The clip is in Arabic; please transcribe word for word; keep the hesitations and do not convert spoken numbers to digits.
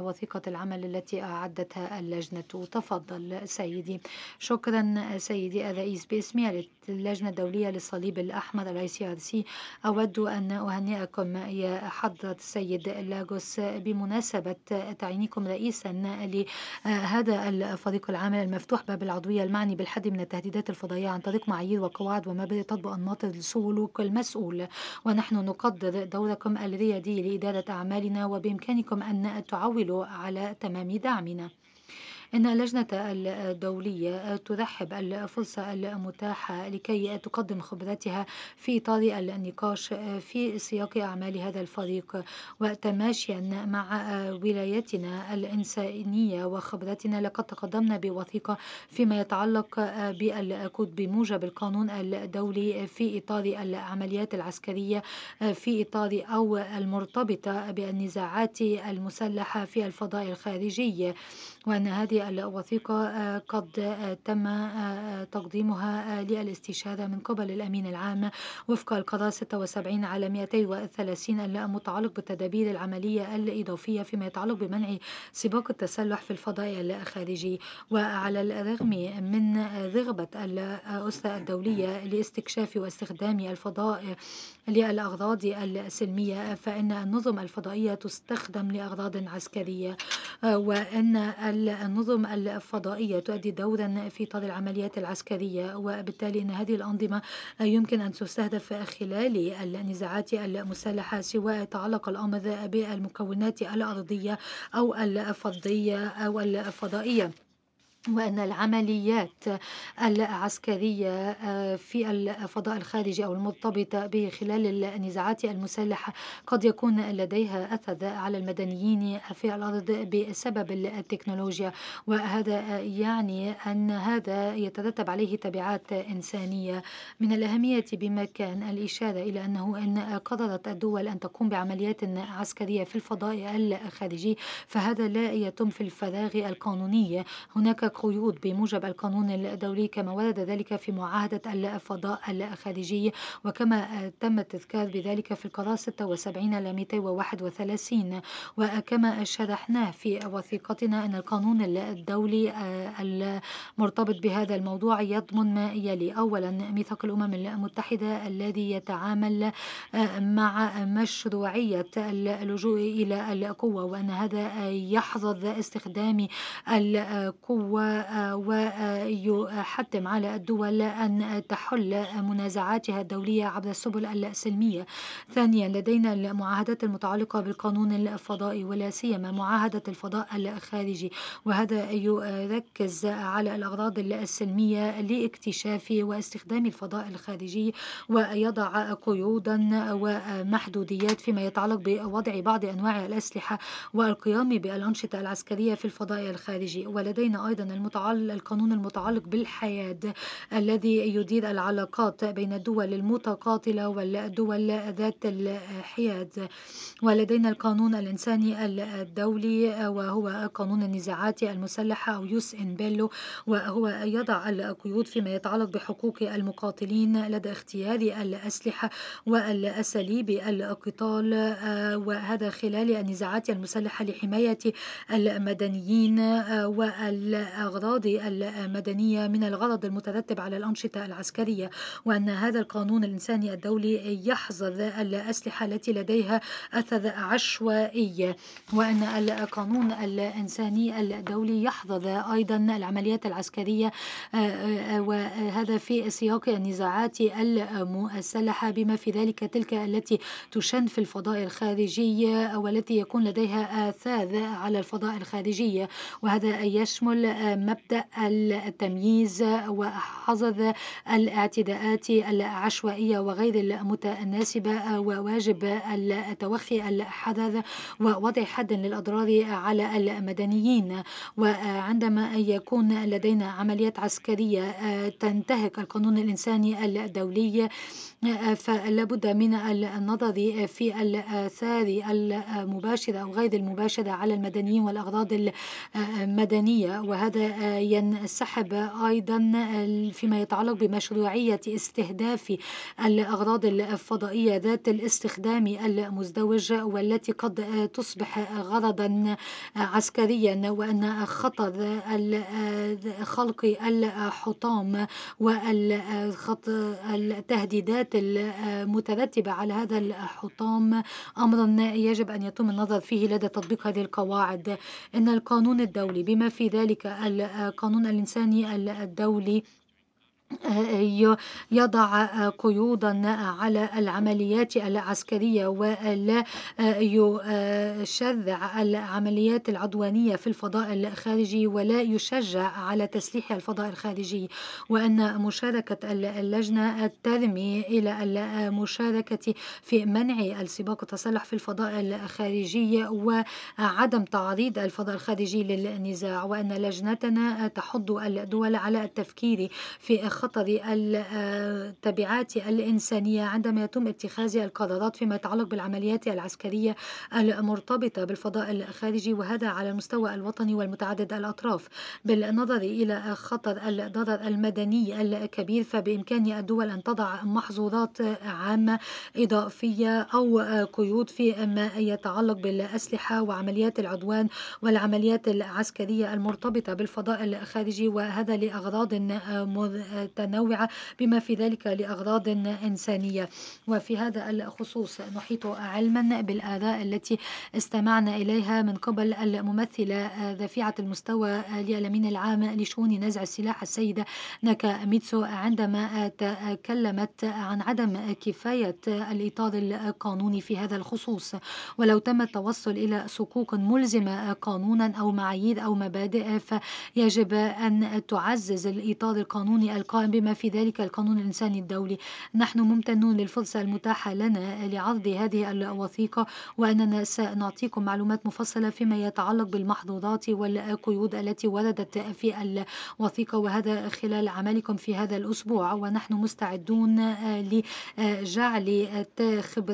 وثيقة العمل التي أعدتها اللجنة. تفضل سيدي. شكرا سيدي الرئيس، باسمي اللجنة الدولية للصليب الأحمر ال آي سي آر سي أود أن أهنئكم يا حضرة السيد لاجوس بمناسبة تعيينكم رئيسا لهذا الفريق العمل المفتوح باب العضوية المعني بالحد من التهديدات الفضائية عن طريق معايير وقواعد ومبادئ تطبق أنماط السلوك المسؤول. ونحن نقدر دوركم الريادي لإدارة أعمالنا، وبإمكانكم أن تعولوا على تمام دعمنا. إن اللجنة الدولية ترحب الفرصة المتاحة لكي تقدم خبرتها في إطار النقاش في سياق أعمال هذا الفريق، وتماشيا مع ولايتنا الإنسانية وخبرتنا. لقد تقدمنا بوثيقة فيما يتعلق بالكود بموجب القانون الدولي في إطار العمليات العسكرية في إطار أو المرتبطة بالنزاعات المسلحة في الفضاء الخارجي، وأن هذه الوثيقة قد تم تقديمها للاستشارة من قبل الأمين العام وفق القرار ستة وسبعين على مئتين وثلاثين المتعلق بالتدابير العملية الإضافية فيما يتعلق بمنع سباق التسلح في الفضاء الخارجي. وعلى الرغم من رغبة الأسرة الدولية لاستكشاف واستخدام الفضاء للأغراض السلمية، فإن النظم الفضائية تستخدم لأغراض عسكرية، وأن النظم الفضائية تؤدي دورا في إطار العمليات العسكرية، وبالتالي أن هذه الأنظمة يمكن أن تستهدف خلال النزاعات المسلحة، سواء تعلق الأمر بالمكونات الأرضية أو الفضية أو الفضائية. وأن العمليات العسكرية في الفضاء الخارجي أو المرتبطة به خلال النزاعات المسلحة قد يكون لديها أثر على المدنيين في الأرض بسبب التكنولوجيا، وهذا يعني أن هذا يترتب عليه تبعات إنسانية. من الأهمية بمكان الإشارة إلى أنه إن قررت الدول أن تقوم بعمليات عسكرية في الفضاء الخارجي فهذا لا يتم في الفراغ القانوني. هناك قيود بموجب القانون الدولي كما ورد ذلك في معاهدة الفضاء الخارجي، وكما تم التذكار بذلك في القرار ستة وسبعين على مئتين وواحد وثلاثين. وكما شرحناه في وثيقتنا أن القانون الدولي المرتبط بهذا الموضوع يضمن ما يلي: أولا، ميثاق الأمم المتحدة الذي يتعامل مع مشروعية اللجوء إلى القوة، وأن هذا يحظر استخدام القوة ويحتم على الدول أن تحل منازعاتها الدولية عبر السبل السلمية. ثانيا، لدينا المعاهدات المتعلقة بالقانون الفضائي ولا سيما معاهدة الفضاء الخارجي، وهذا يركز على الأغراض السلمية لاكتشاف واستخدام الفضاء الخارجي، ويضع قيودا ومحدوديات فيما يتعلق بوضع بعض أنواع الأسلحة والقيام بالأنشطة العسكرية في الفضاء الخارجي. ولدينا أيضا المتعلق القانون المتعلق بالحياد الذي يدير العلاقات بين الدول المتقاتلة والدول ذات الحياد. ولدينا القانون الإنساني الدولي وهو قانون النزاعات المسلحة أو يوس إن بيلو، وهو يضع القيود فيما يتعلق بحقوق المقاتلين لدى اختيار الأسلحة والأساليب القتال، وهذا خلال النزاعات المسلحة لحماية المدنيين والأغراض المدنية من الغرض المترتب على الأنشطة العسكرية. وأن هذا القانون الإنساني الدولي يحظر الأسلحة التي لديها أثر عشوائي، وأن القانون الإنساني الدولي يحظر أيضا العمليات العسكرية، وهذا في سياق النزاعات المسلحة بما في ذلك تلك التي تشن في الفضاء الخارجي والتي يكون لديها آثار على الفضاء الخارجي. وهذا يشمل مبدأ التمييز وحظر الاعتداءات العشوائية وغير المتناسبة، وواجب التوخي الحذر ووضع حد للأضرار على المدنيين. وعندما يكون لدينا عمليات عسكرية تنتهك القانون الإنساني الدولي فلا بد من النظر في الآثار المباشرة أو غير المباشرة على المدنيين والأغراض المدنية، وهذا قد ينسحب أيضا فيما يتعلق بمشروعية استهداف الأغراض الفضائية ذات الاستخدام المزدوج، والتي قد تصبح غرضا عسكريا، وأن خطر خلق الحطام والتهديدات المترتبة على هذا الحطام أمر يجب أن يتم النظر فيه لدى تطبيق هذه القواعد. إن القانون الدولي بما في ذلك القانون الإنساني الدولي يضع قيودا على العمليات العسكرية، ولا يشرع العمليات العدوانية في الفضاء الخارجي، ولا يشجع على تسليح الفضاء الخارجي، وأن مشاركة اللجنة ترمي إلى المشاركة في منع السباق والتسلح في الفضاء الخارجي وعدم تعريض الفضاء الخارجي للنزاع، وأن لجنتنا تحض الدول على التفكير في خطر التبعات الإنسانية عندما يتم اتخاذ القرارات فيما يتعلق بالعمليات العسكرية المرتبطة بالفضاء الخارجي، وهذا على المستوى الوطني والمتعدد الأطراف. بالنظر إلى خطر الضرر المدني الكبير، فبإمكان الدول أن تضع محظورات عامة إضافية أو قيود فيما يتعلق بالأسلحة وعمليات العدوان والعمليات العسكرية المرتبطة بالفضاء الخارجي، وهذا لأغراض متنوعة بما في ذلك لأغراض إنسانية. وفي هذا الخصوص نحيط علما بالآراء التي استمعنا إليها من قبل الممثلة رفيعة المستوى للأمين العام لشؤون نزع السلاح السيدة ناكاميتسو، عندما تكلمت عن عدم كفاية الإطار القانوني في هذا الخصوص. ولو تم التوصل إلى صكوك ملزمة قانونا أو معايير أو مبادئ، فيجب أن تعزز الإطار القانوني القائم بما في ذلك القانون الإنساني الدولي. نحن ممتنون للفرصة المتاحة لنا لعرض هذه الوثيقة، وأننا سنعطيكم معلومات مفصلة فيما يتعلق بالمحظورات والقيود التي وردت في الوثيقة، وهذا خلال عملكم في هذا الأسبوع. ونحن مستعدون لجعل خبرة